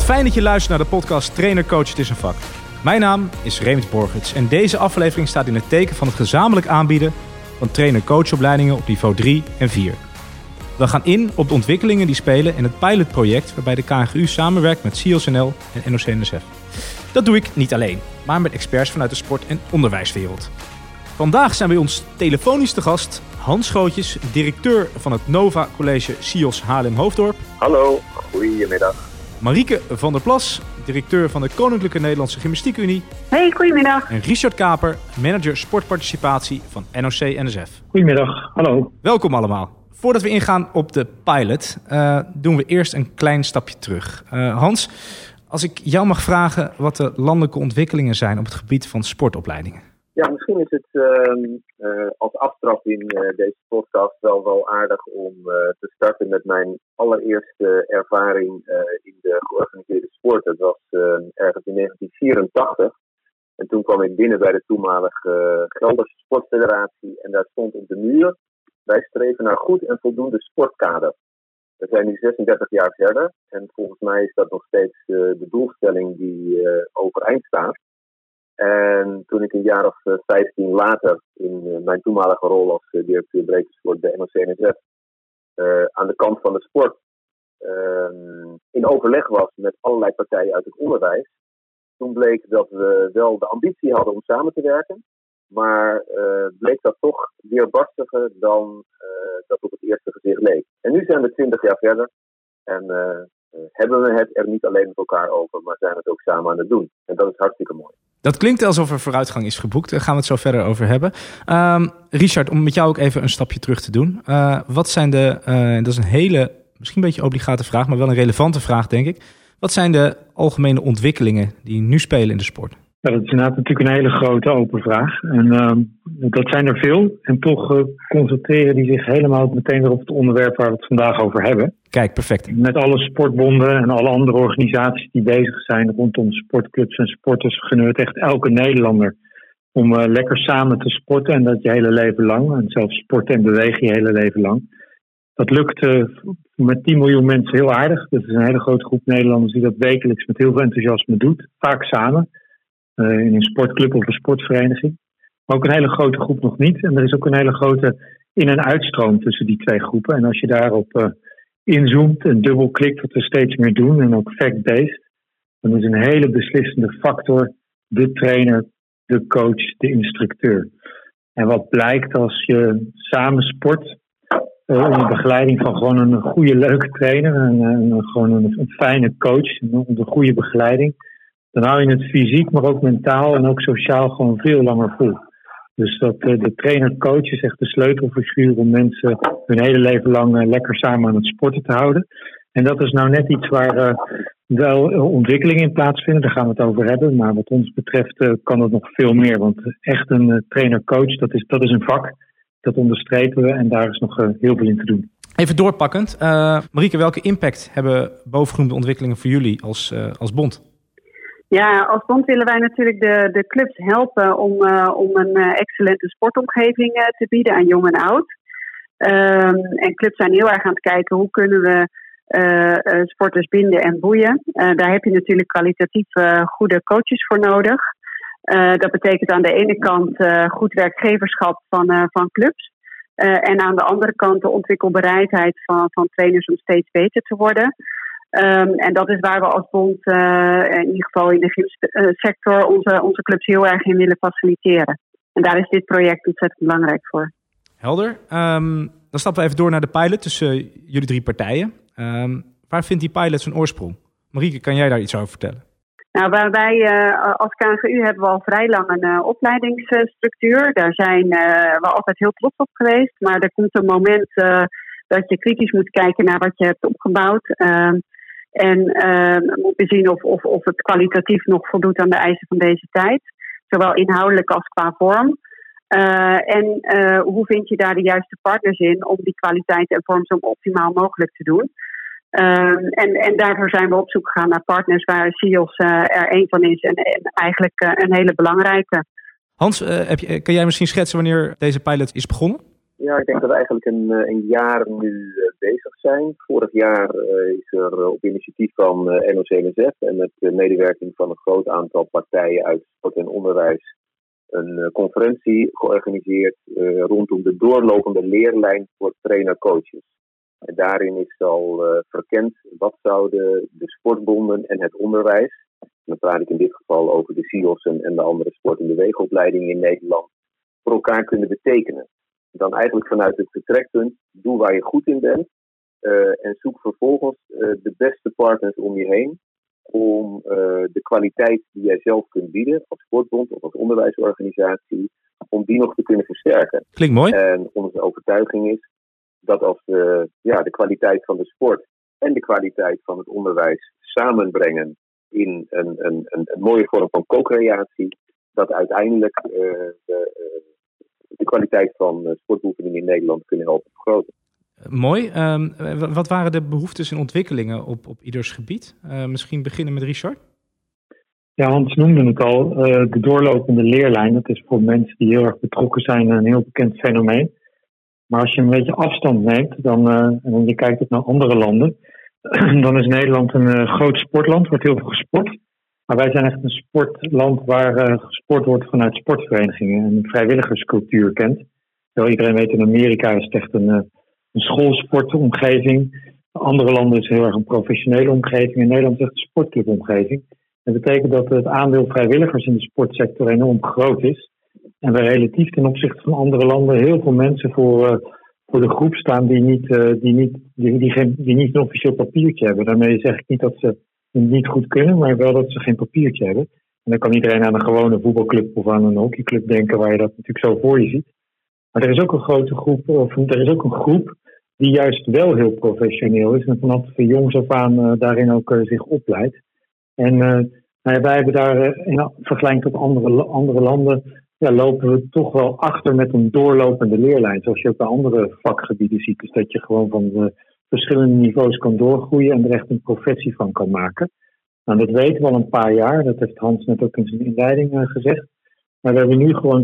Fijn dat je luistert naar de podcast Trainer Coach Het is een vak. Mijn naam is Reemert Borgerts en deze aflevering staat in het teken van het gezamenlijk aanbieden van trainer-coachopleidingen op niveau 3 en 4. We gaan in op de ontwikkelingen die spelen in het pilotproject waarbij de KNGU samenwerkt met CIOS-NL en NOC-NSF. Dat doe ik niet alleen, maar met experts vanuit de sport- en onderwijswereld. Vandaag zijn bij ons telefonisch te gast Hans Schootjes, directeur van het Nova College CIOS Haarlem-Hoofddorp. Hallo, goedemiddag. Marieke van der Plas, directeur van de Koninklijke Nederlandse Gymnastiek Unie. Hey, goedemiddag. En Richard Kaper, manager sportparticipatie van NOC-NSF. Goedemiddag, hallo. Welkom allemaal. Voordat we ingaan op de pilot, doen we eerst een klein stapje terug. Hans, als ik jou mag vragen wat de landelijke ontwikkelingen zijn op het gebied van sportopleidingen. Ja, misschien is het als aftrap in deze podcast wel aardig om te starten met mijn allereerste ervaring in de georganiseerde sport. Dat was ergens in 1984. En toen kwam ik binnen bij de toenmalige Gelderse Sportfederatie en daar stond op de muur: wij streven naar goed en voldoende sportkader. We zijn nu 36 jaar verder en volgens mij is dat nog steeds de doelstelling die overeind staat. En toen ik een jaar of 15 later in mijn toenmalige rol als directeur breedtesport bij NOC-NSF aan de kant van de sport in overleg was met allerlei partijen uit het onderwijs, toen bleek dat we wel de ambitie hadden om samen te werken, maar bleek dat toch weerbarstiger dan dat op het eerste gezicht leek. En nu zijn we 20 jaar verder en hebben we het er niet alleen met elkaar over, maar zijn het ook samen aan het doen. En dat is hartstikke mooi. Dat klinkt alsof er vooruitgang is geboekt. Daar gaan we het zo verder over hebben. Richard, om met jou ook even een stapje terug te doen. Wat zijn dat is een hele, misschien een beetje obligate vraag, maar wel een relevante vraag, denk ik. Wat zijn de algemene ontwikkelingen die nu spelen in de sport? Ja, dat is inderdaad natuurlijk een hele grote open vraag. En dat zijn er veel. En toch concentreren die zich helemaal meteen weer op het onderwerp waar we het vandaag over hebben. Kijk, perfect. Met alle sportbonden en alle andere organisaties die bezig zijn rondom sportclubs en sporters gunnen we het echt elke Nederlander om lekker samen te sporten en dat je hele leven lang. En zelfs sporten en bewegen je hele leven lang. Dat lukt met 10 miljoen mensen heel aardig. Dat is een hele grote groep Nederlanders die dat wekelijks met heel veel enthousiasme doet. Vaak samen. In een sportclub of een sportvereniging. Maar ook een hele grote groep nog niet. En er is ook een hele grote in- en uitstroom tussen die twee groepen. En als je daarop inzoomt en dubbelklikt wat we steeds meer doen, en ook fact-based, dan is een hele beslissende factor de trainer, de coach, de instructeur. En wat blijkt als je samen sport, onder begeleiding van gewoon een goede, leuke trainer en gewoon een fijne coach, onder goede begeleiding, dan hou je het fysiek, maar ook mentaal en ook sociaal gewoon veel langer vol. Dus dat de trainer-coach is echt de sleutelfiguur om mensen hun hele leven lang lekker samen aan het sporten te houden. En dat is nou net iets waar wel ontwikkelingen in plaatsvinden, daar gaan we het over hebben. Maar wat ons betreft kan het nog veel meer, want echt een trainer-coach, dat is een vak. Dat onderstrepen we en daar is nog heel veel in te doen. Even doorpakkend. Marieke, welke impact hebben bovengenoemde ontwikkelingen voor jullie als bond? Ja, als bond willen wij natuurlijk de clubs helpen om een excellente sportomgeving te bieden aan jong en oud. En clubs zijn heel erg aan het kijken hoe kunnen we sporters binden en boeien. Daar heb je natuurlijk kwalitatief goede coaches voor nodig. Dat betekent aan de ene kant goed werkgeverschap van clubs. En aan de andere kant de ontwikkelbereidheid van trainers om steeds beter te worden. En dat is waar we als bond, in ieder geval in de gymsector, onze clubs heel erg in willen faciliteren. En daar is dit project ontzettend belangrijk voor. Helder. Dan stappen we even door naar de pilot tussen jullie 3 partijen. Waar vindt die pilot zijn oorsprong? Marieke, kan jij daar iets over vertellen? Nou, waar wij als KNGU hebben we al vrij lang een opleidingsstructuur. Daar zijn we altijd heel trots op geweest. Maar er komt een moment dat je kritisch moet kijken naar wat je hebt opgebouwd. En moet zien of het kwalitatief nog voldoet aan de eisen van deze tijd. Zowel inhoudelijk als qua vorm. En hoe vind je daar de juiste partners in om die kwaliteit en vorm zo optimaal mogelijk te doen. En daarvoor zijn we op zoek gegaan naar partners waar CIOS er één van is en eigenlijk een hele belangrijke. Hans, kan jij misschien schetsen wanneer deze pilot is begonnen? Ja, ik denk dat we eigenlijk een jaar nu bezig zijn. Vorig jaar is er op initiatief van NOC-NSF en met de medewerking van een groot aantal partijen uit sport en onderwijs een conferentie georganiseerd rondom de doorlopende leerlijn voor trainer-coaches. En daarin is al verkend wat zouden de sportbonden en het onderwijs, en dan praat ik in dit geval over de SIOS en de andere sport- en beweegopleidingen in Nederland, voor elkaar kunnen betekenen. Dan eigenlijk vanuit het vertrekpunt, doe waar je goed in bent en zoek vervolgens de beste partners om je heen om de kwaliteit die jij zelf kunt bieden als sportbond of als onderwijsorganisatie, om die nog te kunnen versterken. Klinkt mooi. En onze overtuiging is dat als we de kwaliteit van de sport en de kwaliteit van het onderwijs samenbrengen in een mooie vorm van co-creatie, dat uiteindelijk de kwaliteit van sportbeoefening in Nederland kunnen helpen vergroten. Mooi. Wat waren de behoeftes en ontwikkelingen op ieders gebied? Misschien beginnen met Richard? Ja, Hans noemde het al. De doorlopende leerlijn, dat is voor mensen die heel erg betrokken zijn een heel bekend fenomeen. Maar als je een beetje afstand neemt en je kijkt ook naar andere landen, dan is Nederland een groot sportland, wordt heel veel gesport. Maar wij zijn echt een sportland waar gesport wordt vanuit sportverenigingen en een vrijwilligerscultuur kent. Terwijl iedereen weet, in Amerika is het echt een schoolsportomgeving. Andere landen is heel erg een professionele omgeving. In Nederland is het echt een sportclubomgeving. Dat betekent dat het aandeel vrijwilligers in de sportsector enorm groot is. En we relatief ten opzichte van andere landen heel veel mensen voor de groep staan die niet een officieel papiertje hebben. Daarmee zeg ik niet dat ze het niet goed kunnen, maar wel dat ze geen papiertje hebben. En dan kan iedereen aan een gewone voetbalclub of aan een hockeyclub denken waar je dat natuurlijk zo voor je ziet. Maar er is ook een grote groep, er is ook een groep die juist wel heel professioneel is en vanaf jongs af aan daarin ook zich opleidt. En wij hebben daar in vergelijking tot andere landen lopen we toch wel achter met een doorlopende leerlijn. Zoals je ook bij andere vakgebieden ziet. Dus dat je gewoon van de verschillende niveaus kan doorgroeien en er echt een professie van kan maken. Nou, dat weten we al een paar jaar. Dat heeft Hans net ook in zijn inleiding gezegd. Maar we hebben nu gewoon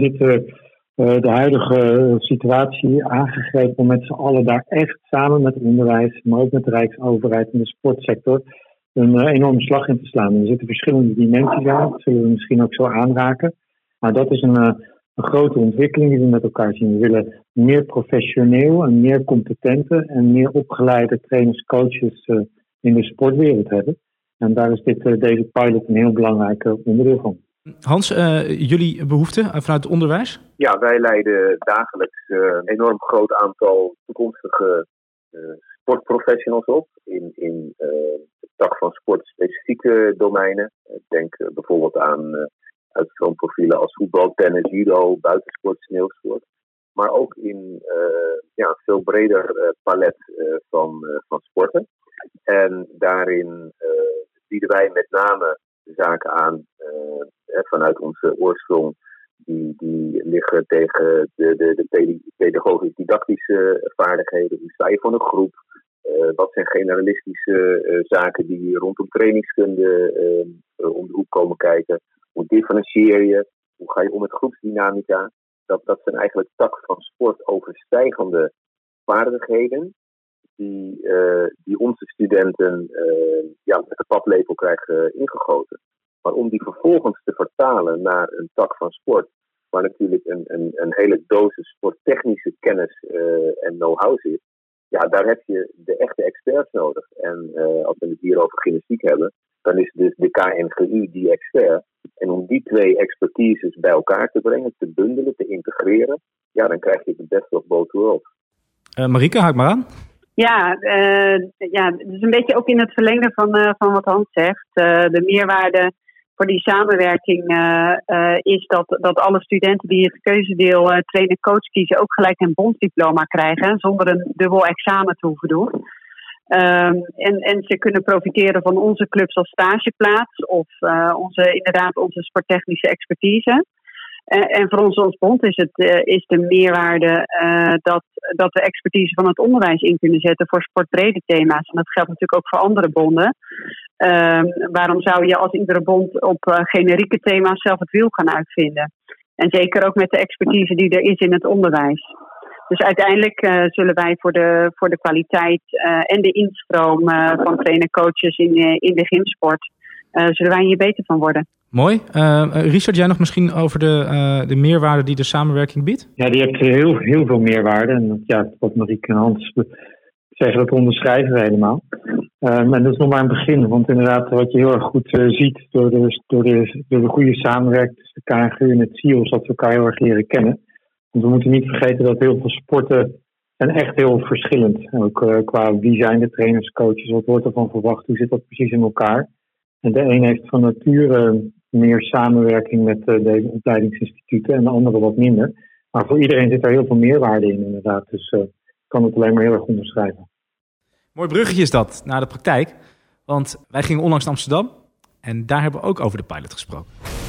de huidige situatie aangegrepen om met z'n allen daar echt samen met het onderwijs, maar ook met de Rijksoverheid en de sportsector een enorme slag in te slaan. Er zitten verschillende dimensies aan, dat zullen we misschien ook zo aanraken. Maar dat is een grote ontwikkeling die we met elkaar zien. We willen meer professioneel en meer competente en meer opgeleide trainers, coaches in de sportwereld hebben. En daar is deze pilot een heel belangrijk onderdeel van. Hans, jullie behoeften vanuit het onderwijs? Ja, wij leiden dagelijks een enorm groot aantal toekomstige sportprofessionals op in de tak van sportspecifieke domeinen. Ik denk bijvoorbeeld aan uitstroomprofielen als voetbal, tennis, judo, buitensport, sneeuwsport. Maar ook in een veel breder palet van sporten. En daarin bieden wij met name zaken aan vanuit onze oorsprong die liggen tegen de pedagogisch-didactische vaardigheden. Hoe sta je voor een groep? Wat zijn generalistische zaken die rondom trainingskunde om de hoek komen kijken? Hoe differentieer je? Hoe ga je om met groepsdynamica? Dat zijn eigenlijk tak van sport overstijgende vaardigheden die onze studenten met de paplepel krijgen ingegoten. Maar om die vervolgens te vertalen naar een tak van sport, waar natuurlijk een hele dosis sporttechnische kennis en know-how zit, daar heb je de echte experts nodig. En als we het hier over gymnastiek hebben, dan is dus de KNGU die expert. En om die twee expertises bij elkaar te brengen, te bundelen, te integreren, dan krijg je de best of both worlds. Marieke, haak maar aan. Ja, het is een beetje ook in het verlengde van wat Hans zegt. De meerwaarde voor die samenwerking is dat alle studenten die het keuzedeel trainer-coach kiezen ook gelijk een bondsdiploma krijgen, zonder een dubbel examen te hoeven doen. En ze kunnen profiteren van onze clubs als stageplaats of onze sporttechnische expertise. En voor ons als bond is de meerwaarde dat we expertise van het onderwijs in kunnen zetten voor sportbrede thema's. En dat geldt natuurlijk ook voor andere bonden. Waarom zou je als iedere bond op generieke thema's zelf het wiel gaan uitvinden? En zeker ook met de expertise die er is in het onderwijs. Dus uiteindelijk zullen wij voor de kwaliteit en de instroom van trainer-coaches in de gymsport, zullen wij hier beter van worden. Mooi. Richard, jij nog misschien over de meerwaarde die de samenwerking biedt? Ja, die heeft heel, heel veel meerwaarde. En ja, wat Marieke en Hans zeggen, dat onderschrijven we helemaal. En dat is nog maar een begin. Want inderdaad, wat je heel erg goed ziet door de goede samenwerking tussen de KNGU en het CIOS, dat we elkaar heel erg leren kennen. Want we moeten niet vergeten dat heel veel sporten zijn echt heel verschillend. Ook qua wie zijn de trainers, coaches, wat wordt ervan verwacht, hoe zit dat precies in elkaar. En de een heeft van nature meer samenwerking met deze opleidingsinstituten en de andere wat minder. Maar voor iedereen zit er heel veel meerwaarde in inderdaad. Dus ik kan het alleen maar heel erg onderschrijven. Mooi bruggetje is dat naar de praktijk. Want wij gingen onlangs naar Amsterdam en daar hebben we ook over de pilot gesproken.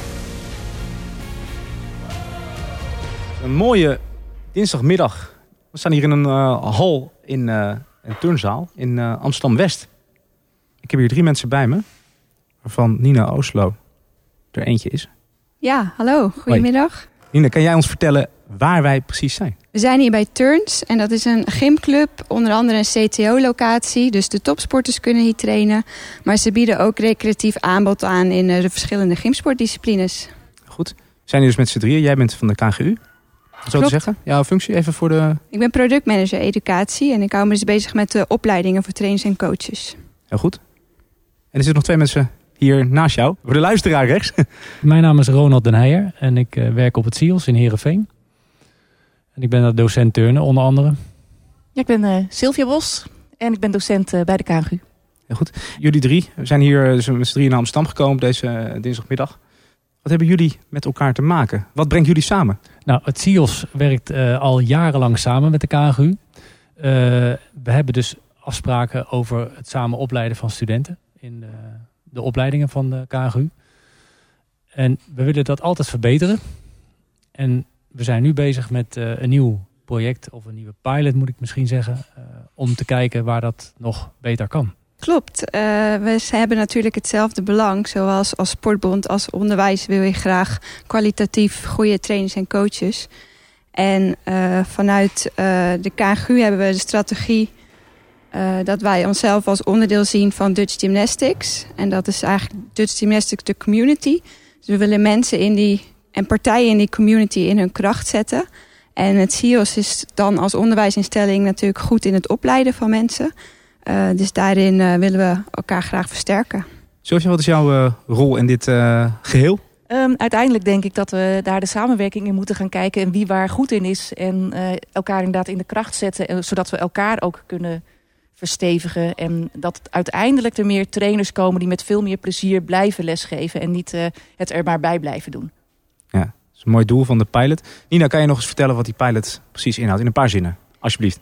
Een mooie dinsdagmiddag. We staan hier in een hal in een turnzaal in Amsterdam-West. Ik heb hier 3 mensen bij me, waarvan Nina Ooslo er eentje is. Ja, hallo. Goedemiddag. Hoi. Nina, kan jij ons vertellen waar wij precies zijn? We zijn hier bij Turns en dat is een gymclub, onder andere een CTO-locatie. Dus de topsporters kunnen hier trainen. Maar ze bieden ook recreatief aanbod aan in de verschillende gymsportdisciplines. Goed. We zijn hier dus met z'n 3. Jij bent van de KNGU. Zo te zeggen. Jouw functie even voor de... Ik ben productmanager educatie en ik hou me dus bezig met de opleidingen voor trainers en coaches. Heel goed. En er zitten nog 2 mensen hier naast jou. Voor de luisteraar rechts. Mijn naam is Ronald Den Heijer en ik werk op het CIOS in Heerenveen. En ik ben daar docent turnen onder andere. Ja, ik ben Sylvia Bos en ik ben docent bij de KNGU. Heel goed. Jullie 3 zijn hier dus met z'n 3 naar Amsterdam gekomen deze dinsdagmiddag. Wat hebben jullie met elkaar te maken? Wat brengt jullie samen? Nou, het CIOS werkt al jarenlang samen met de KNGU. We hebben dus afspraken over het samen opleiden van studenten in de opleidingen van de KNGU. En we willen dat altijd verbeteren. En we zijn nu bezig met een nieuw project, of een nieuwe pilot moet ik misschien zeggen, om te kijken waar dat nog beter kan. Klopt. We hebben natuurlijk hetzelfde belang. Zoals als sportbond, als onderwijs wil je graag kwalitatief goede trainers en coaches. En vanuit de KNGU hebben we de strategie dat wij onszelf als onderdeel zien van Dutch Gymnastics. En dat is eigenlijk Dutch Gymnastics de community. Dus we willen mensen en partijen in die community in hun kracht zetten. En het CIOS is dan als onderwijsinstelling natuurlijk goed in het opleiden van mensen. Dus daarin willen we elkaar graag versterken. Sylvia, wat is jouw rol in dit geheel? Uiteindelijk denk ik dat we daar de samenwerking in moeten gaan kijken en wie waar goed in is. En elkaar inderdaad in de kracht zetten, zodat we elkaar ook kunnen verstevigen. En dat uiteindelijk er meer trainers komen die met veel meer plezier blijven lesgeven en niet het er maar bij blijven doen. Ja, dat is een mooi doel van de pilot. Nina, kan je nog eens vertellen wat die pilot precies inhoudt? In een paar zinnen, alsjeblieft.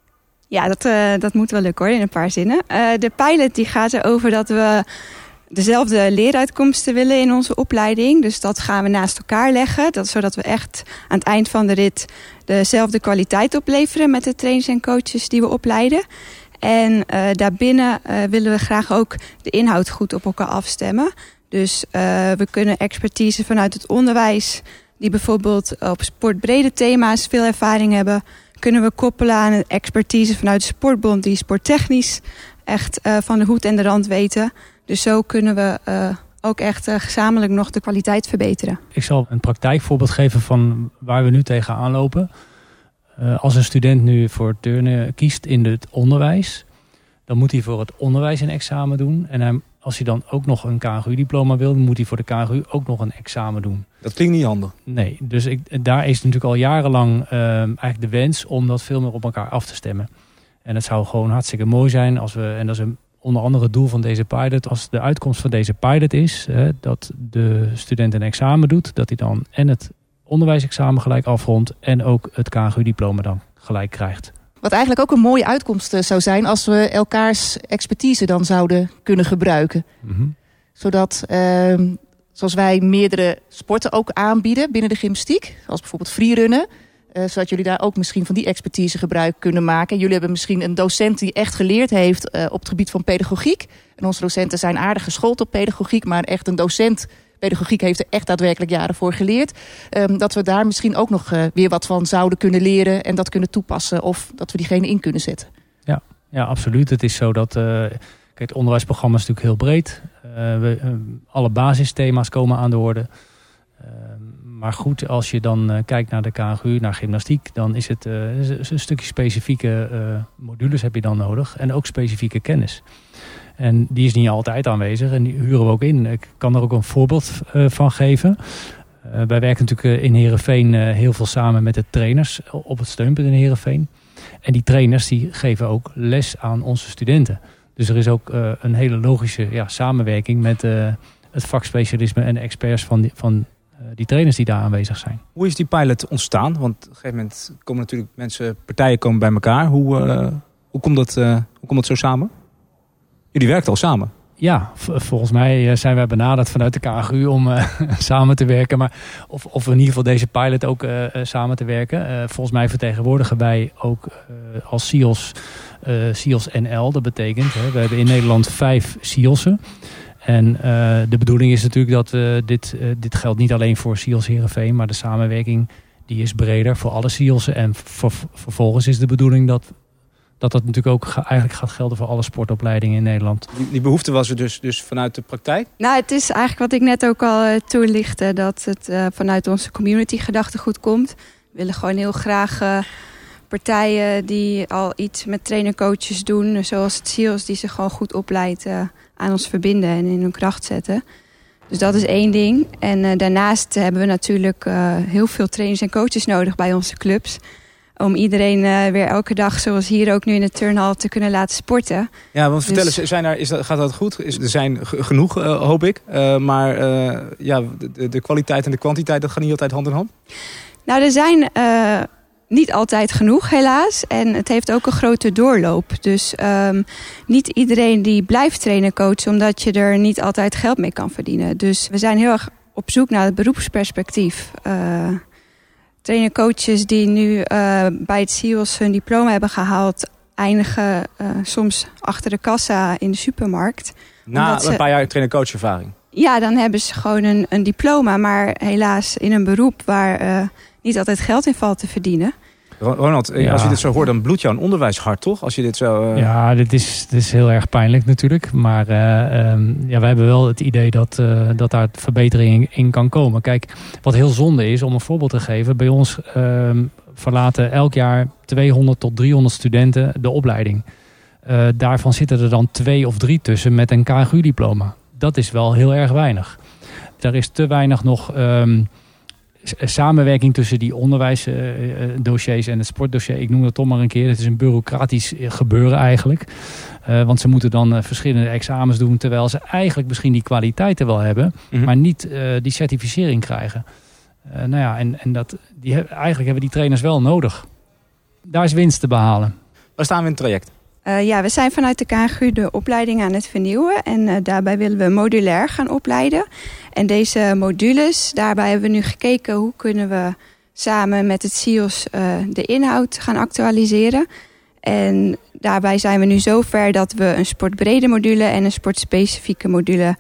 Ja, dat moet wel lukken hoor, in een paar zinnen. De pilot die gaat erover dat we dezelfde leeruitkomsten willen in onze opleiding. Dus dat gaan we naast elkaar leggen. Zodat we echt aan het eind van de rit dezelfde kwaliteit opleveren met de trainers en coaches die we opleiden. En daarbinnen willen we graag ook de inhoud goed op elkaar afstemmen. Dus we kunnen expertise vanuit het onderwijs, die bijvoorbeeld op sportbrede thema's veel ervaring hebben, kunnen we koppelen aan een expertise vanuit de sportbond die sporttechnisch echt van de hoed en de rand weten. Dus zo kunnen we ook echt gezamenlijk nog de kwaliteit verbeteren. Ik zal een praktijkvoorbeeld geven van waar we nu tegenaan lopen. Als een student nu voor turnen kiest in het onderwijs, dan moet hij voor het onderwijs een examen doen. En als hij dan ook nog een KNGU-diploma wil, dan moet hij voor de KNGU ook nog een examen doen. Dat klinkt niet handig. Nee, dus daar is natuurlijk al jarenlang eigenlijk de wens om dat veel meer op elkaar af te stemmen. En het zou gewoon hartstikke mooi zijn als we, en dat is onder andere het doel van deze pilot, als de uitkomst van deze pilot is dat de student een examen doet, dat hij dan en het onderwijsexamen gelijk afrondt en ook het KNGU-diploma dan gelijk krijgt. Wat eigenlijk ook een mooie uitkomst zou zijn als we elkaars expertise dan zouden kunnen gebruiken. Mm-hmm. Zodat, zoals wij meerdere sporten ook aanbieden binnen de gymnastiek, zoals bijvoorbeeld freerunnen, zodat jullie daar ook misschien van die expertise gebruik kunnen maken. Jullie hebben misschien een docent die echt geleerd heeft op het gebied van pedagogiek. En onze docenten zijn aardig geschoold op pedagogiek, maar echt een docent pedagogiek heeft er echt daadwerkelijk jaren voor geleerd. Dat we daar misschien ook nog weer wat van zouden kunnen leren en dat kunnen toepassen. Of dat we diegene in kunnen zetten. Ja, absoluut. Het is zo dat het onderwijsprogramma is natuurlijk heel breed. Alle basisthema's komen aan de orde. Maar goed, als je dan kijkt naar de KNGU, naar gymnastiek, dan is het een stukje specifieke modules heb je dan nodig. En ook specifieke kennis. En die is niet altijd aanwezig en die huren we ook in. Ik kan er ook een voorbeeld van geven. Wij werken natuurlijk in Heerenveen heel veel samen met de trainers op het steunpunt in Heerenveen. En die trainers die geven ook les aan onze studenten. Dus er is ook een hele logische samenwerking met het vakspecialisme en de experts van die trainers die daar aanwezig zijn. Hoe is die pilot ontstaan? Want op een gegeven moment komen natuurlijk partijen komen bij elkaar. Hoe komt dat zo samen? Jullie werken al samen. Ja, volgens mij zijn wij benaderd vanuit de KNGU om samen te werken. Maar of in ieder geval deze pilot ook samen te werken. Volgens mij vertegenwoordigen wij ook als SIOS NL. Dat betekent, we hebben in Nederland 5 SIOS'en. En de bedoeling is natuurlijk dat dit geldt niet alleen voor SIOS Heerenveen. Maar de samenwerking die is breder voor alle SIOS'en. En vervolgens is de bedoeling dat natuurlijk ook eigenlijk gaat gelden voor alle sportopleidingen in Nederland. Die behoefte was er dus vanuit de praktijk? Nou, het is eigenlijk wat ik net ook al toelichtte. Dat het vanuit onze community gedachtegoed komt. We willen gewoon heel graag partijen die al iets met trainercoaches doen. Zoals het SIOS, die zich gewoon goed opleidt aan ons verbinden en in hun kracht zetten. Dus dat is één ding. En daarnaast hebben we natuurlijk heel veel trainers en coaches nodig bij onze clubs. Om iedereen weer elke dag, zoals hier ook nu in de turnhal, te kunnen laten sporten. Ja, want vertel eens, gaat dat goed? Er zijn genoeg, hoop ik. Maar de kwaliteit en de kwantiteit, dat gaat niet altijd hand in hand? Nou, er zijn niet altijd genoeg, helaas. En het heeft ook een grote doorloop. Dus niet iedereen die blijft trainen coachen, omdat je er niet altijd geld mee kan verdienen. Dus we zijn heel erg op zoek naar het beroepsperspectief. Trainercoaches die nu bij het SIOS hun diploma hebben gehaald, eindigen soms achter de kassa in de supermarkt. Na een paar jaar trainercoachervaring? Ja, dan hebben ze gewoon een diploma, maar helaas in een beroep waar niet altijd geld in valt te verdienen. Ronald, als je dit zo hoort, dan bloedt jouw onderwijshart, toch? Als je dit zo... Ja, dit is heel erg pijnlijk natuurlijk. Maar wij hebben wel het idee dat daar verbetering in kan komen. Kijk, wat heel zonde is, om een voorbeeld te geven. Bij ons verlaten elk jaar 200 tot 300 studenten de opleiding. Daarvan zitten er dan 2 of 3 tussen met een KNGU-diploma. Dat is wel heel erg weinig. Er is te weinig nog... samenwerking tussen die onderwijsdossiers en het sportdossier. Ik noem dat toch maar een keer. Het is een bureaucratisch gebeuren eigenlijk. Want ze moeten dan verschillende examens doen, terwijl ze eigenlijk misschien die kwaliteiten wel hebben, maar niet die certificering krijgen. Eigenlijk hebben die trainers wel nodig. Daar is winst te behalen. Waar staan we in het traject? We zijn vanuit de KNGU de opleiding aan het vernieuwen. En daarbij willen we modulair gaan opleiden. En deze modules, daarbij hebben we nu gekeken hoe kunnen we samen met het SIOS de inhoud gaan actualiseren. En daarbij zijn we nu zover dat we een sportbrede module en een sportspecifieke module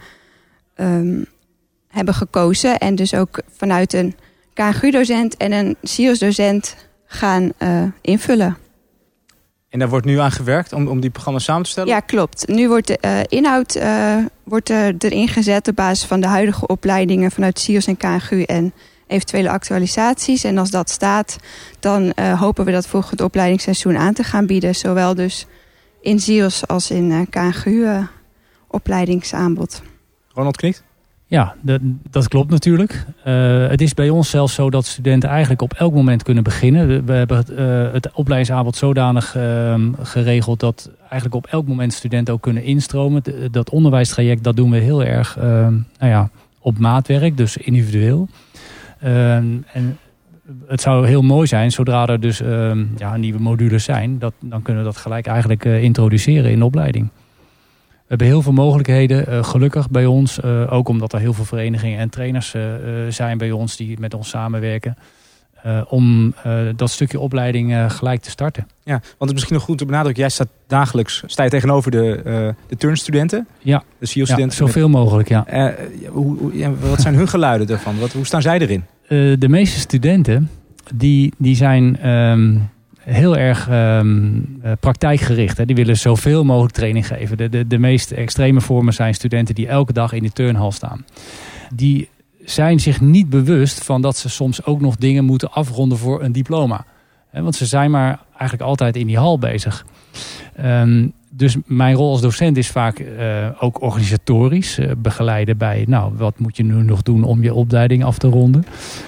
hebben gekozen. En dus ook vanuit een KNGU-docent en een SIOS-docent gaan invullen. En daar wordt nu aan gewerkt om die programma's samen te stellen? Ja, klopt. Nu wordt de inhoud erin gezet op basis van de huidige opleidingen vanuit SIOS en KNGU en eventuele actualisaties. En als dat staat, dan hopen we dat volgend opleidingsseizoen aan te gaan bieden. Zowel dus in SIOS als in KNGU opleidingsaanbod. Ronald knikt? Ja, dat klopt natuurlijk. Het is bij ons zelfs zo dat studenten eigenlijk op elk moment kunnen beginnen. We hebben het opleidingsaanbod zodanig geregeld dat eigenlijk op elk moment studenten ook kunnen instromen. Dat onderwijstraject, dat doen we heel erg op maatwerk, dus individueel. En het zou heel mooi zijn, zodra er dus nieuwe modules zijn, dan kunnen we dat gelijk eigenlijk introduceren in de opleiding. We hebben heel veel mogelijkheden, gelukkig bij ons. Ook omdat er heel veel verenigingen en trainers zijn bij ons die met ons samenwerken. om dat stukje opleiding gelijk te starten. Ja, want het is misschien nog goed te benadrukken. Jij sta je tegenover de turnstudenten? Ja, de SEAL-studenten. Zoveel mogelijk, ja. Wat zijn hun geluiden daarvan? Hoe staan zij erin? De meeste studenten die zijn heel erg praktijkgericht. Hè. Die willen zoveel mogelijk training geven. De meest extreme vormen zijn studenten die elke dag in de turnhal staan. Die zijn zich niet bewust van dat ze soms ook nog dingen moeten afronden voor een diploma. Want ze zijn maar eigenlijk altijd in die hal bezig. Dus mijn rol als docent is vaak ook organisatorisch. Begeleiden bij, wat moet je nu nog doen om je opleiding af te ronden.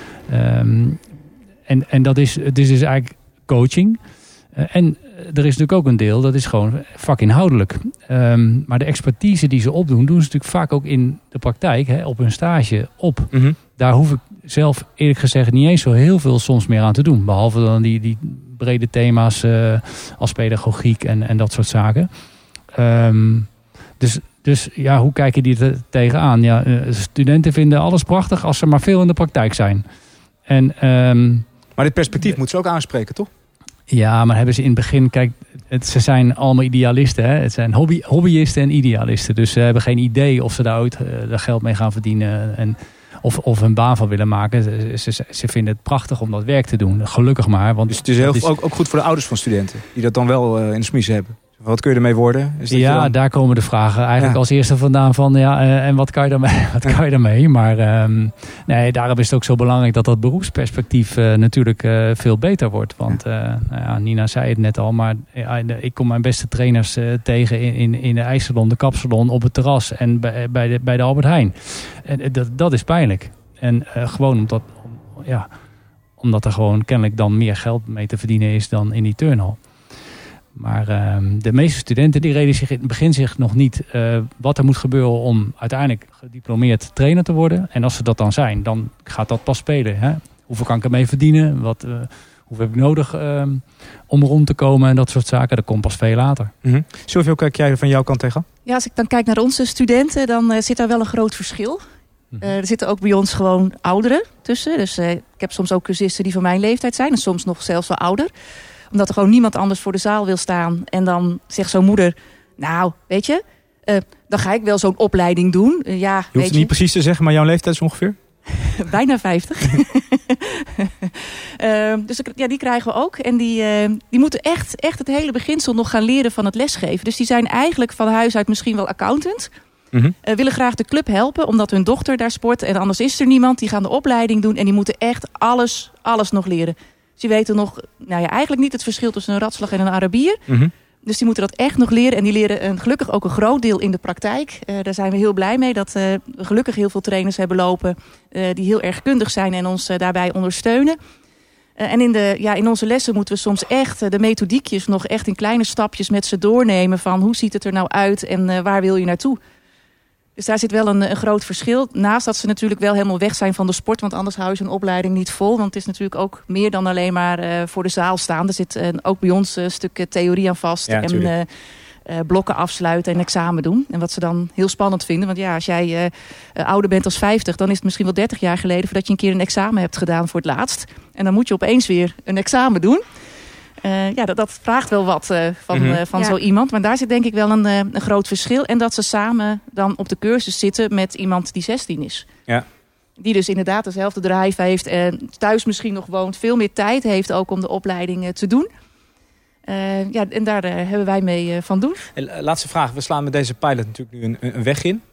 En dat is dus eigenlijk coaching. En er is natuurlijk ook een deel, dat is gewoon vakinhoudelijk. Maar de expertise die ze opdoen, doen ze natuurlijk vaak ook in de praktijk, op hun stage op. Mm-hmm. Daar hoef ik zelf eerlijk gezegd niet eens zo heel veel soms meer aan te doen. Behalve dan die brede thema's als pedagogiek en dat soort zaken. Dus ja, hoe kijken die er tegenaan? Ja, studenten vinden alles prachtig als ze maar veel in de praktijk zijn. Maar dit perspectief moet ze ook aanspreken, toch? Ja, maar hebben ze in het begin... Kijk, ze zijn allemaal idealisten. Hè? Het zijn hobbyisten en idealisten. Dus ze hebben geen idee of ze daar ooit geld mee gaan verdienen. Of hun baan van willen maken. Ze vinden het prachtig om dat werk te doen. Gelukkig maar. Want dus het is ook goed voor de ouders van studenten. Die dat dan wel in de smiezen hebben. Wat kun je ermee worden? Daar komen de vragen eigenlijk als eerste vandaan van... en wat kan je daarmee? Maar daarom is het ook zo belangrijk dat beroepsperspectief natuurlijk veel beter wordt. Want Nina zei het net al, maar ik kom mijn beste trainers tegen in de ijssalon, de kapsalon, op het terras en bij de Albert Heijn. En dat is pijnlijk. En gewoon omdat er gewoon kennelijk dan meer geld mee te verdienen is dan in die turnhal. Maar de meeste studenten die realiseren in het begin zich nog niet wat er moet gebeuren om uiteindelijk gediplomeerd trainer te worden. En als ze dat dan zijn, dan gaat dat pas spelen. Hè? Hoeveel kan ik ermee verdienen? Hoeveel heb ik nodig om rond te komen en dat soort zaken? Dat komt pas veel later. Mm-hmm. Zoveel kijk jij van jouw kant tegen? Ja, als ik dan kijk naar onze studenten, dan zit daar wel een groot verschil. Er zitten ook bij ons gewoon ouderen tussen. Dus ik heb soms ook cursisten die van mijn leeftijd zijn en soms nog zelfs wel ouder. Omdat er gewoon niemand anders voor de zaal wil staan. En dan zegt zo'n moeder, nou, weet je, dan ga ik wel zo'n opleiding doen. Je hoeft het niet precies te zeggen, maar jouw leeftijd is ongeveer? Bijna 50. Dus die krijgen we ook. En die moeten echt het hele beginsel nog gaan leren van het lesgeven. Dus die zijn eigenlijk van huis uit misschien wel accountant. Mm-hmm. Willen graag de club helpen, omdat hun dochter daar sport. En anders is er niemand. Die gaan de opleiding doen en die moeten echt alles nog leren. Die weten nog, eigenlijk niet het verschil tussen een ratslag en een Arabier. Mm-hmm. Dus die moeten dat echt nog leren. En die leren gelukkig ook een groot deel in de praktijk. Daar zijn we heel blij mee dat we gelukkig heel veel trainers hebben lopen. Die heel erg kundig zijn en ons daarbij ondersteunen. En in onze lessen moeten we soms echt de methodiekjes nog echt in kleine stapjes met ze doornemen. Van hoe ziet het er nou uit en waar wil je naartoe? Dus daar zit wel een groot verschil. Naast dat ze natuurlijk wel helemaal weg zijn van de sport. Want anders hou je zo'n opleiding niet vol. Want het is natuurlijk ook meer dan alleen maar voor de zaal staan. Er zit ook bij ons een stuk theorie aan vast. Ja, en blokken afsluiten en examen doen. En wat ze dan heel spannend vinden. Want als jij ouder bent als 50... dan is het misschien wel 30 jaar geleden... voordat je een keer een examen hebt gedaan voor het laatst. En dan moet je opeens weer een examen doen. Dat vraagt wel wat van zo iemand. Maar daar zit denk ik wel een groot verschil. En dat ze samen dan op de cursus zitten met iemand die 16 is. Ja. Die dus inderdaad dezelfde drive heeft. En thuis misschien nog woont. Veel meer tijd heeft ook om de opleiding te doen. En daar hebben wij mee van doen. En laatste vraag. We slaan met deze pilot natuurlijk nu een weg in.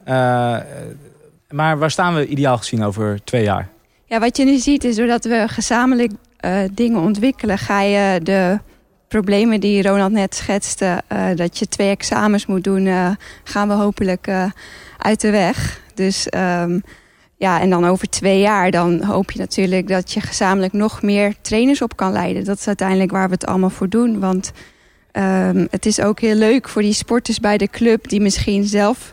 Maar waar staan we ideaal gezien over 2 jaar? Ja, wat je nu ziet is doordat we gezamenlijk dingen ontwikkelen, ga je de problemen die Ronald net schetste, dat je 2 examens moet doen, gaan we hopelijk uit de weg. Dus en dan over 2 jaar, dan hoop je natuurlijk dat je gezamenlijk nog meer trainers op kan leiden. Dat is uiteindelijk waar we het allemaal voor doen. Want het is ook heel leuk voor die sporters bij de club die misschien zelf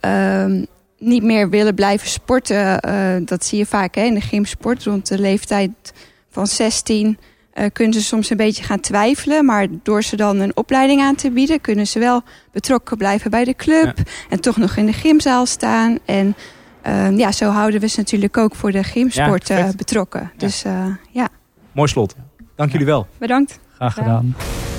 niet meer willen blijven sporten. Dat zie je vaak in de gymsport. Rond de leeftijd van 16 kunnen ze soms een beetje gaan twijfelen. Maar door ze dan een opleiding aan te bieden, kunnen ze wel betrokken blijven bij de club. Ja. En toch nog in de gymzaal staan. En zo houden we ze natuurlijk ook voor de gymsport betrokken. Ja. Dus Mooi slot. Dank jullie wel. Bedankt. Graag gedaan.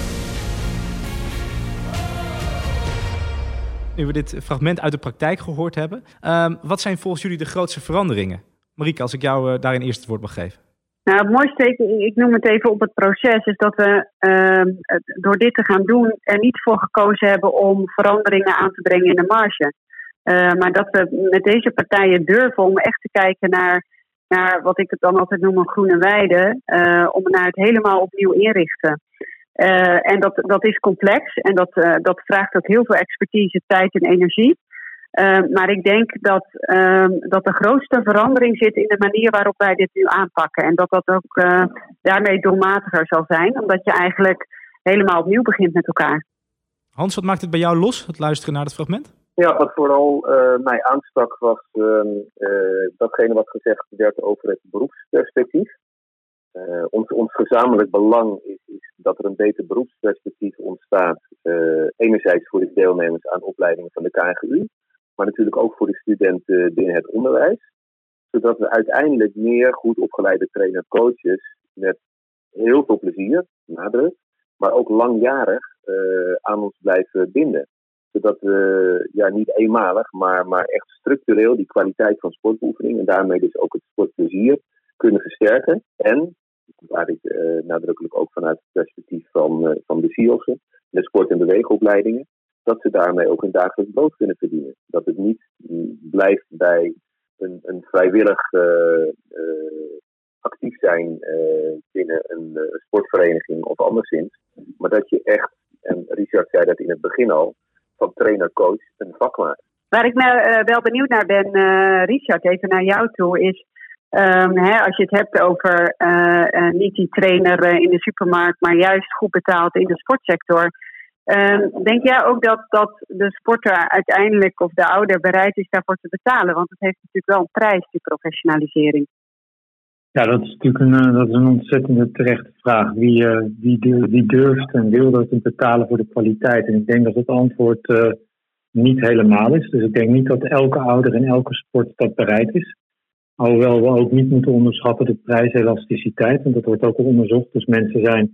Nu we dit fragment uit de praktijk gehoord hebben. Wat zijn volgens jullie de grootste veranderingen? Marieke, als ik jou daarin eerst het woord mag geven. Nou, het mooiste, ik noem het even op het proces, is dat we door dit te gaan doen er niet voor gekozen hebben om veranderingen aan te brengen in de marge. Maar dat we met deze partijen durven om echt te kijken naar wat ik het dan altijd noem een groene weide, om naar het helemaal opnieuw inrichten. En dat is complex en dat vraagt ook heel veel expertise, tijd en energie. Maar ik denk dat de grootste verandering zit in de manier waarop wij dit nu aanpakken. En dat ook daarmee doelmatiger zal zijn, omdat je eigenlijk helemaal opnieuw begint met elkaar. Hans, wat maakt het bij jou los, het luisteren naar het fragment? Ja, wat vooral mij aanstak was datgene wat gezegd werd over het beroepsperspectief. Ons gezamenlijk belang is dat er een beter beroepsperspectief ontstaat. Enerzijds voor de deelnemers aan opleidingen van de KNGU, maar natuurlijk ook voor de studenten binnen het onderwijs. Zodat we uiteindelijk meer goed opgeleide trainer-coaches met heel veel plezier, nadruk, maar ook langjarig aan ons blijven binden. Zodat we niet eenmalig, maar echt structureel die kwaliteit van sportbeoefening en daarmee dus ook het sportplezier kunnen versterken. En, waar ik nadrukkelijk ook vanuit het perspectief van de SIOS'en, de sport- en beweegopleidingen, dat ze daarmee ook een dagelijks brood kunnen verdienen. Dat het niet blijft bij een vrijwillig actief zijn binnen een sportvereniging of anderszins. Maar dat je echt, en Richard zei dat in het begin al, van trainer-coach een vak maakt. Waar ik wel benieuwd naar ben, Richard, even naar jou toe, is als je het hebt over niet die trainer in de supermarkt, maar juist goed betaald in de sportsector. Denk jij ook dat de sporter uiteindelijk of de ouder bereid is daarvoor te betalen? Want het heeft natuurlijk wel een prijs, die professionalisering. Ja, dat is natuurlijk een ontzettende terechte vraag. Wie durft en wil dat te betalen voor de kwaliteit? En ik denk dat het antwoord niet helemaal is. Dus ik denk niet dat elke ouder in elke sport dat bereid is. Alhoewel we ook niet moeten onderschatten de prijselasticiteit. En dat wordt ook al onderzocht. Dus mensen zijn,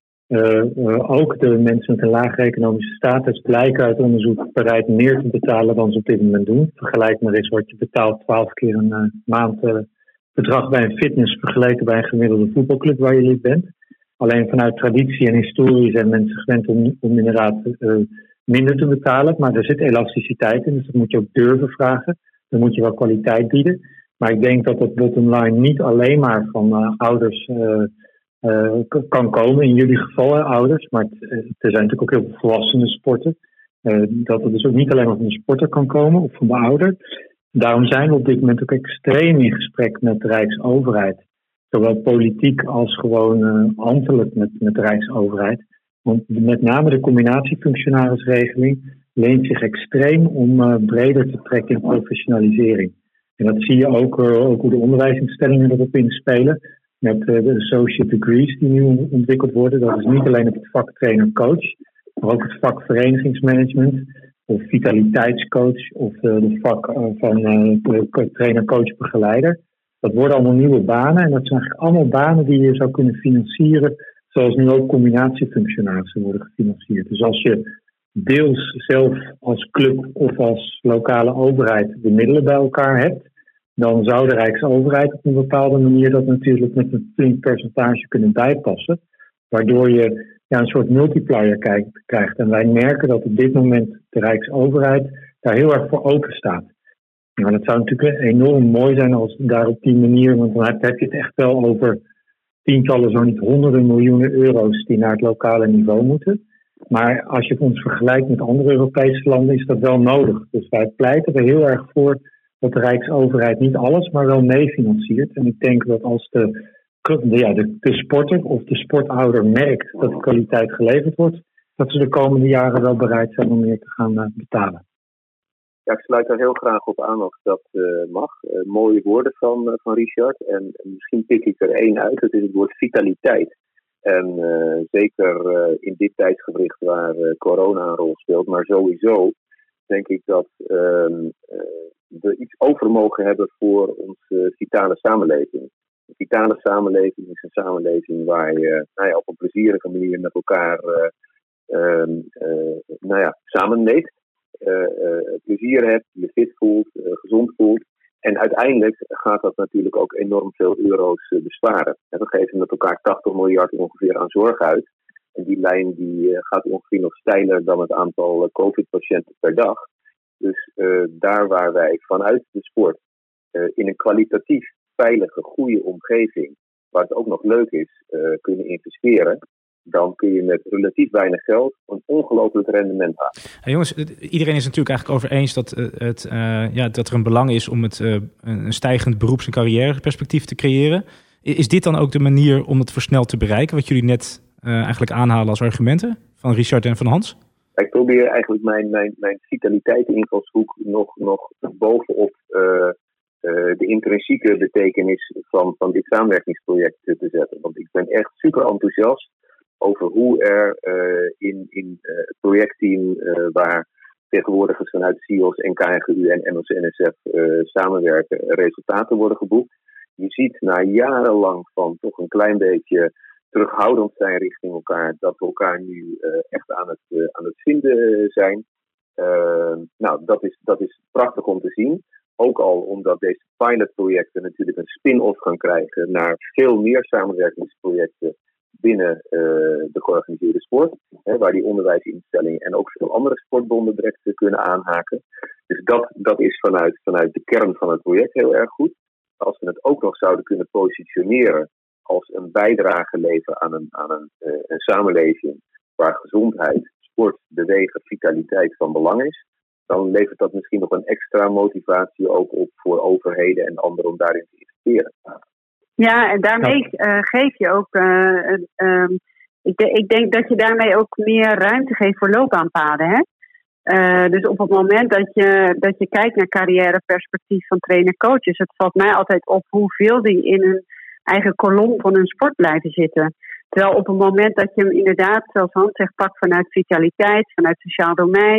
ook de mensen met een lagere economische status, blijken uit onderzoek bereid meer te betalen dan ze op dit moment doen. Vergelijk maar eens wat je betaalt 12 keer een maand bedrag bij een fitness vergeleken bij een gemiddelde voetbalclub waar je lid bent. Alleen vanuit traditie en historie zijn mensen gewend om inderdaad minder te betalen. Maar er zit elasticiteit in, dus dat moet je ook durven vragen. Dan moet je wel kwaliteit bieden. Maar ik denk dat het bottom line niet alleen maar van ouders kan komen. In jullie geval ouders, maar er zijn natuurlijk ook heel veel volwassenen sporten. Dat het dus ook niet alleen maar van de sporter kan komen of van de ouder. Daarom zijn we op dit moment ook extreem in gesprek met de Rijksoverheid. Zowel politiek als gewoon ambtelijk met de Rijksoverheid. Want met name de combinatiefunctionarisregeling leent zich extreem om breder te trekken in professionalisering. En dat zie je ook hoe de onderwijsinstellingen erop inspelen. Met de associate degrees die nu ontwikkeld worden. Dat is niet alleen het vak trainer-coach, maar ook het vak verenigingsmanagement of vitaliteitscoach of de vak van trainer-coach-begeleider. Dat worden allemaal nieuwe banen en dat zijn eigenlijk allemaal banen die je zou kunnen financieren, zoals nu ook combinatiefunctionarissen worden gefinancierd. Dus als je deels zelf als club of als lokale overheid de middelen bij elkaar hebt, dan zou de Rijksoverheid op een bepaalde manier dat natuurlijk met een flink percentage kunnen bijpassen, waardoor je een soort multiplier krijgt. En wij merken dat op dit moment de Rijksoverheid daar heel erg voor open staat. Maar dat zou natuurlijk enorm mooi zijn als daar op die manier, want dan heb je het echt wel over tientallen, zo niet honderden miljoenen euro's die naar het lokale niveau moeten. Maar als je ons vergelijkt met andere Europese landen is dat wel nodig. Dus wij pleiten er heel erg voor dat de Rijksoverheid niet alles, maar wel meefinanciert. En ik denk dat als de sporter of de sportouder merkt dat de kwaliteit geleverd wordt, dat ze de komende jaren wel bereid zijn om meer te gaan betalen. Ja, ik sluit daar heel graag op aan als dat mag. Mooie woorden van Richard. En misschien pik ik er één uit. Dat is het woord vitaliteit. En zeker in dit tijdsgewricht waar corona een rol speelt. Maar sowieso denk ik dat we iets over mogen hebben voor onze vitale samenleving. Een vitale samenleving is een samenleving waar je op een plezierige manier met elkaar samenleeft. Plezier hebt, je fit voelt, gezond voelt. En uiteindelijk gaat dat natuurlijk ook enorm veel euro's besparen. En we geven met elkaar 80 miljard ongeveer aan zorg uit. En die lijn die gaat ongeveer nog steiler dan het aantal COVID-patiënten per dag. Dus daar waar wij vanuit de sport in een kwalitatief veilige, goede omgeving, waar het ook nog leuk is, kunnen investeren, dan kun je met relatief weinig geld een ongelooflijk rendement halen. Hey jongens, iedereen is natuurlijk eigenlijk over eens dat er een belang is om een stijgend beroeps- en carrièreperspectief te creëren. Is dit dan ook de manier om het versneld te bereiken, wat jullie net eigenlijk aanhalen als argumenten van Richard en van Hans? Ik probeer eigenlijk mijn vitaliteitsinvalshoek nog bovenop de intrinsieke betekenis van dit samenwerkingsproject te zetten. Want ik ben echt super enthousiast over hoe er in het projectteam waar tegenwoordigers vanuit CIOS en KNGU en NOC-NSF samenwerken, resultaten worden geboekt. Je ziet na jarenlang van toch een klein beetje terughoudend zijn richting elkaar, dat we elkaar nu echt aan het vinden zijn. Dat is prachtig om te zien. Ook al omdat deze pilotprojecten natuurlijk een spin-off gaan krijgen naar veel meer samenwerkingsprojecten binnen de georganiseerde sport. Waar die onderwijsinstellingen en ook veel andere sportbonden direct kunnen aanhaken. Dus dat is vanuit de kern van het project heel erg goed. Als we het ook nog zouden kunnen positioneren als een bijdrage leveren aan een samenleving waar gezondheid, sport, bewegen, vitaliteit van belang is, dan levert dat misschien nog een extra motivatie ook op voor overheden en anderen om daarin te investeren. Ja, en daarmee geef je ook... Ik denk dat je daarmee ook meer ruimte geeft voor loopbaanpaden. Hè? Dus op het moment dat je kijkt naar carrièreperspectief van trainer-coaches, het valt mij altijd op hoeveel die in hun eigen kolom van hun sport blijven zitten. Terwijl op het moment dat je hem inderdaad, zoals Hans zegt, pakt vanuit vitaliteit, vanuit sociaal domein,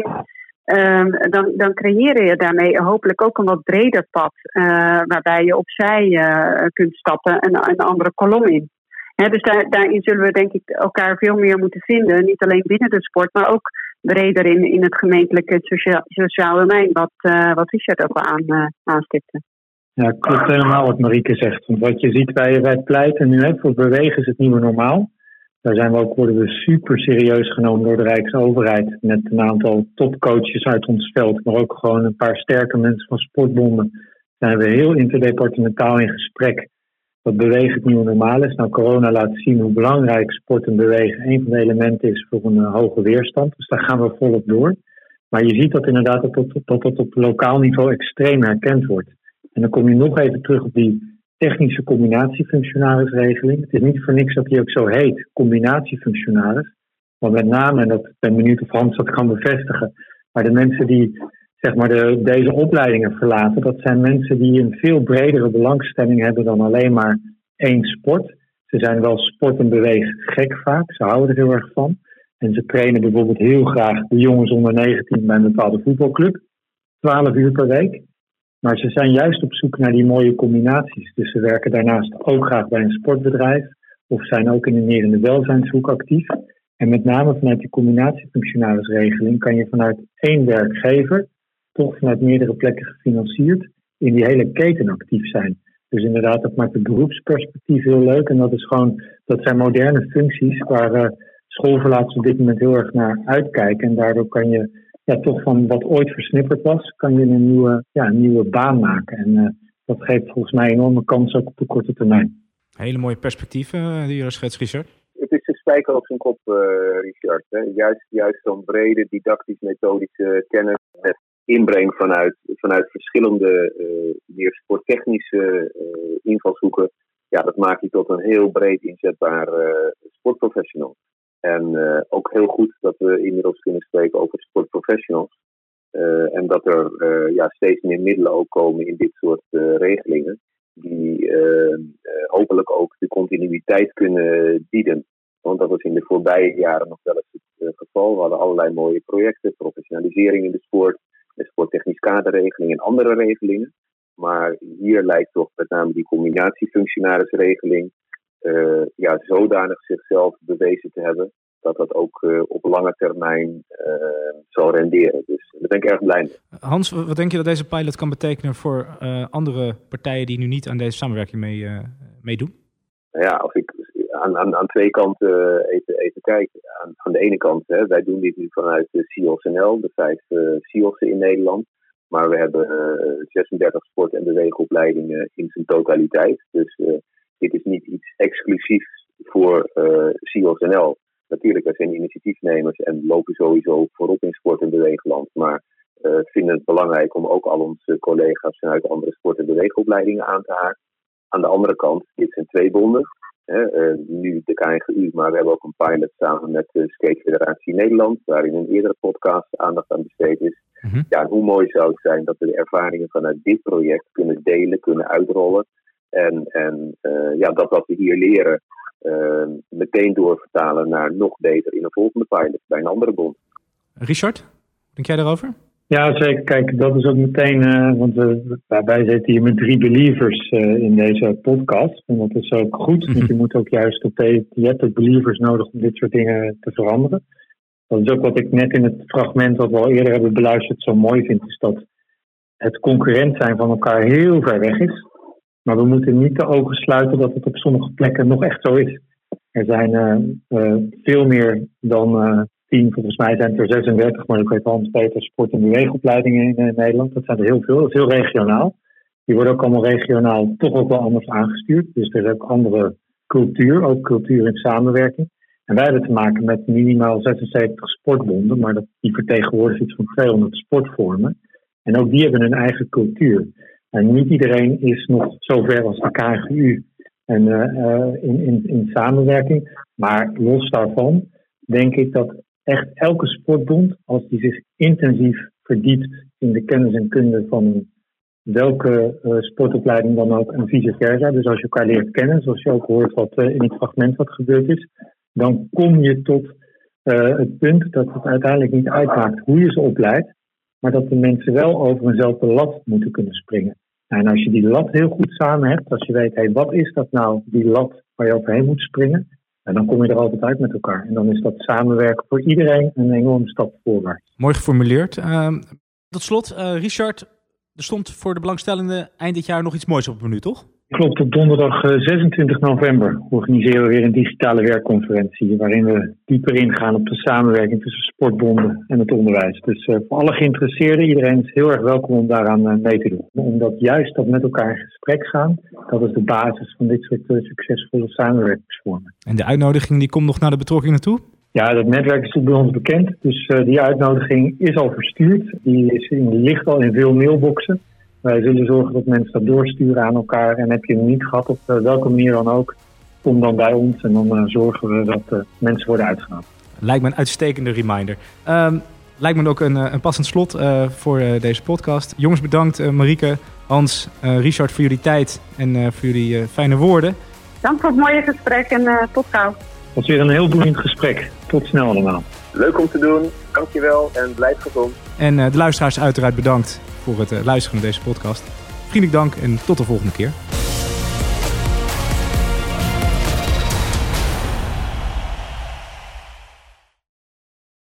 dan creëer je daarmee hopelijk ook een wat breder pad, waarbij je opzij kunt stappen en een andere kolom in. Dus daarin zullen we denk ik elkaar veel meer moeten vinden. Niet alleen binnen de sport, maar ook breder in het gemeentelijke sociaal domein, wat Richard ook al aanstipte. Ja, klopt helemaal wat Marieke zegt. Want wat je ziet, wij pleiten nu voor bewegen is het nieuwe normaal. Daar worden we super serieus genomen door de Rijksoverheid. Met een aantal topcoaches uit ons veld, maar ook gewoon een paar sterke mensen van sportbonden. Daar zijn we heel interdepartementaal in gesprek. Wat bewegen het nieuwe normaal is. Nou, corona laat zien hoe belangrijk sport en bewegen een van de elementen is voor een hoge weerstand. Dus daar gaan we volop door. Maar je ziet dat inderdaad dat op lokaal niveau extreem herkend wordt. En dan kom je nog even terug op die technische combinatiefunctionarisregeling. Het is niet voor niks dat die ook zo heet, combinatiefunctionaris. Want met name, en ik ben benieuwd of Hans dat kan bevestigen, maar de mensen die zeg maar deze opleidingen verlaten, dat zijn mensen die een veel bredere belangstelling hebben dan alleen maar één sport. Ze zijn wel sport- en beweeggek vaak, ze houden er heel erg van. En ze trainen bijvoorbeeld heel graag de jongens onder 19 bij een bepaalde voetbalclub, 12 uur per week. Maar ze zijn juist op zoek naar die mooie combinaties. Dus ze werken daarnaast ook graag bij een sportbedrijf of zijn ook meer in de welzijnshoek actief. En met name vanuit die combinatiefunctionarisregeling kan je vanuit één werkgever toch vanuit meerdere plekken gefinancierd in die hele keten actief zijn. Dus inderdaad, dat maakt het beroepsperspectief heel leuk. En dat zijn moderne functies waar schoolverlaters op dit moment heel erg naar uitkijken. En daardoor kan je toch van wat ooit versnipperd was, kan je een nieuwe baan maken. En dat geeft volgens mij enorme kans ook op de korte termijn. Hele mooie perspectieven die je schetst, Richard. Het is de spijker op zijn kop, Richard. Hè? Juist zo'n brede, didactisch-methodische kennis met inbreng vanuit verschillende meer sporttechnische invalshoeken. Ja, dat maakt je tot een heel breed inzetbaar sportprofessional. En ook heel goed dat we inmiddels kunnen spreken over sportprofessionals. En dat er steeds meer middelen ook komen in dit soort regelingen. Die hopelijk ook de continuïteit kunnen bieden. Want dat was in de voorbije jaren nog wel eens het geval. We hadden allerlei mooie projecten, professionalisering in de sport, de sporttechnisch kaderregeling en andere regelingen. Maar hier lijkt toch met name die combinatiefunctionarisregeling zodanig zichzelf bewezen te hebben dat ook op lange termijn zal renderen. Dus daar ben ik erg blij mee. Hans, wat denk je dat deze pilot kan betekenen voor andere partijen die nu niet aan deze samenwerking meedoen? Nou ja, als ik aan twee kanten even kijk. Aan de ene kant, wij doen dit nu vanuit SIOS NL, de 5 SIOS'en in Nederland. Maar we hebben 36 sport- en beweegopleidingen in zijn totaliteit. Dus dit is niet iets exclusiefs voor SIOS NL. Natuurlijk, er zijn initiatiefnemers en lopen sowieso voorop in sport- en beweegland. Maar vinden het belangrijk om ook al onze collega's vanuit andere sport- en beweegopleidingen aan te haken. Aan de andere kant, dit zijn 2 bonden. Nu de KNGU, maar we hebben ook een pilot samen met de Skate Federatie Nederland, waar in een eerdere podcast aandacht aan besteed is. Mm-hmm. Ja, en hoe mooi zou het zijn dat we de ervaringen vanuit dit project kunnen delen, kunnen uitrollen. En dat wat we hier leren meteen doorvertalen naar nog beter in een volgende pilot bij een andere bond. Richard, denk jij daarover? Ja, zeker. Kijk, dat is ook meteen, want wij zitten hier met 3 believers in deze podcast. En dat is ook goed, want je moet ook juist je hebt ook believers nodig om dit soort dingen te veranderen. Dat is ook wat ik net in het fragment wat we al eerder hebben beluisterd zo mooi vind, is dat het concurrent zijn van elkaar heel ver weg is. Maar we moeten niet de ogen sluiten dat het op sommige plekken nog echt zo is. Er zijn veel meer dan 10, volgens mij zijn het er 36, maar ik weet Hans Peter sport- en beweegopleidingen in Nederland. Dat zijn er heel veel, dat is heel regionaal. Die worden ook allemaal regionaal toch ook wel anders aangestuurd. Dus er is ook andere cultuur, ook cultuur in samenwerking. En wij hebben te maken met minimaal 76 sportbonden, maar die vertegenwoordigen iets van 200 sportvormen. En ook die hebben hun eigen cultuur. En niet iedereen is nog zo ver als de KNGU en in samenwerking. Maar los daarvan denk ik dat echt elke sportbond, als die zich intensief verdiept in de kennis en kunde van welke sportopleiding dan ook en vice versa. Dus als je elkaar leert kennen, zoals je ook hoort wat in het fragment wat gebeurd is, dan kom je tot het punt dat het uiteindelijk niet uitmaakt hoe je ze opleidt, maar dat de mensen wel over eenzelfde lat moeten kunnen springen. En als je die lat heel goed samen hebt, als je weet, wat is dat nou, die lat waar je overheen moet springen, en dan kom je er altijd uit met elkaar. En dan is dat samenwerken voor iedereen een enorme stap voorwaarts. Mooi geformuleerd. Tot slot, Richard, er stond voor de belangstellenden eind dit jaar nog iets moois op het menu, toch? Klopt, op donderdag 26 november organiseren we weer een digitale werkconferentie, waarin we dieper ingaan op de samenwerking tussen sportbonden en het onderwijs. Dus voor alle geïnteresseerden, iedereen is heel erg welkom om daaraan mee te doen. Omdat juist dat met elkaar in gesprek gaan, dat is de basis van dit soort succesvolle samenwerkingsvormen. En de uitnodiging die komt nog naar de betrokkenen toe? Ja, dat netwerk is bij ons bekend, dus die uitnodiging is al verstuurd. Die ligt al in veel mailboxen. Wij zullen zorgen dat mensen dat doorsturen aan elkaar. En heb je hem niet gehad op welke manier dan ook, kom dan bij ons en dan zorgen we dat mensen worden uitgenodigd. Lijkt me een uitstekende reminder. Lijkt me ook een passend slot voor deze podcast. Jongens, bedankt. Marieke, Hans, Richard voor jullie tijd en voor jullie fijne woorden. Dank voor het mooie gesprek en tot gauw. Het was weer een heel boeiend gesprek. Tot snel allemaal. Leuk om te doen. Dankjewel en blijf gezond. En de luisteraars uiteraard bedankt voor het luisteren naar deze podcast. Vriendelijk dank en tot de volgende keer.